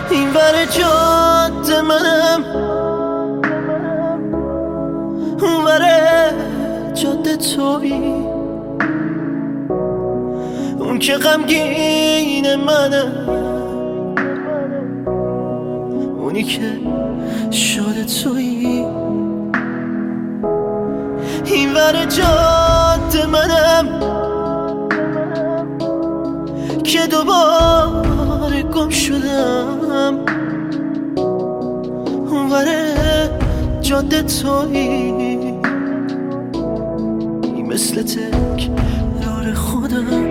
این ور جاده منم، اون ور جاده تویی. اون که غمگین منم، اونی که شاد تویی. این ور جاده منم که دوباره گم شدم، اون ور جاده تویی. مثل تکرار خودم،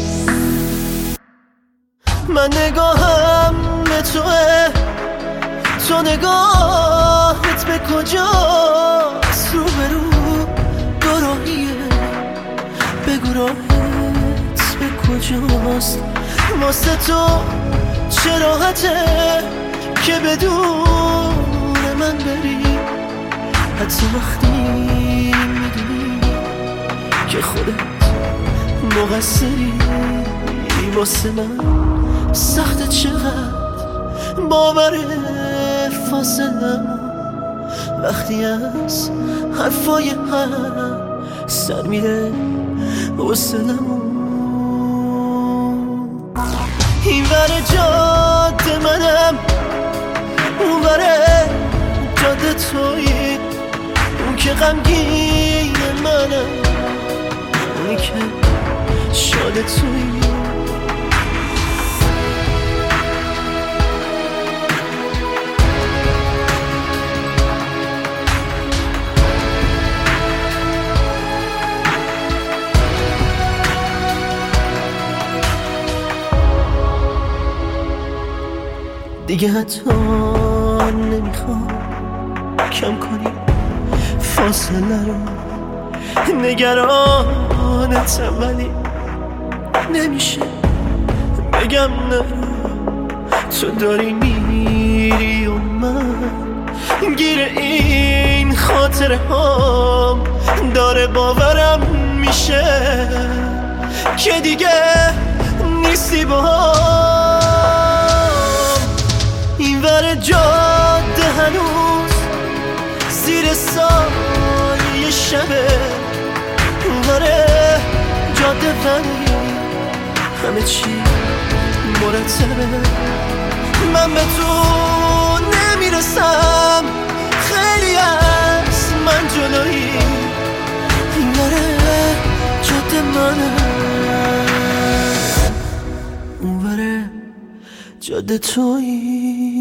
من نگاهم به توه، تو نگاهت به کجاست؟ رو به رو راهیه، بگو راهت به کجاست؟ واسه تو چه راحته که بدون من بری، حتی وقتی میدونی که خودت مقصری. واسه من سخت چقدر باور فاصلم، وقتی از حرفای هم سر میره حوصلم. این ور جاده منم، اون ور جاده تویی. اون که غمگین منم، اونی که شاد تویی. دیگه حتی نمیخوام کم کنی فاصله رو، نگرانتم ولی نمیشه بگم نرو. تو داری میری و من گیر این خاطره هام، داره باورم میشه که دیگه نیستی با هم. این ور جاده هنوز زیر سایه شبه، اون ور جاده ولی همه چی مرتبه. من به تو نمیرسم، خیلی از من جلویی. این ور جاده منم، اون ور جاده تویی.